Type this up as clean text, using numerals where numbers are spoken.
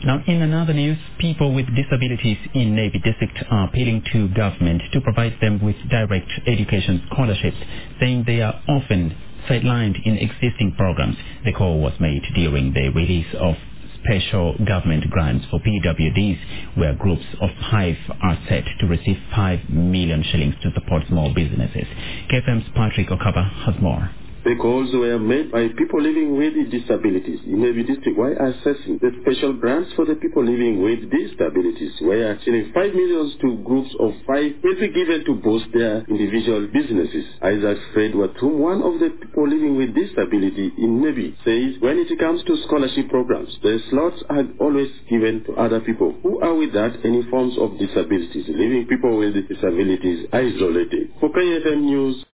Now, in another news, people with disabilities in Navy District are appealing to government to provide them with direct education scholarships, saying they are often sidelined in existing programs. The call was made during the release of special government grants for PWDs, where groups of 5 are set to receive 5 million shillings to support small businesses. KFM's Patrick Okaba has more. The calls were made by people living with disabilities in Navy District while assessing the special grants for the people living with disabilities, where actually 5 million to groups of 5 will be given to boost their individual businesses. Isaac Fred Watum, one of the people living with disability in Navy, says when it comes to scholarship programs, the slots are always given to other people who are without any forms of disabilities, leaving people with disabilities isolated. For KFM News,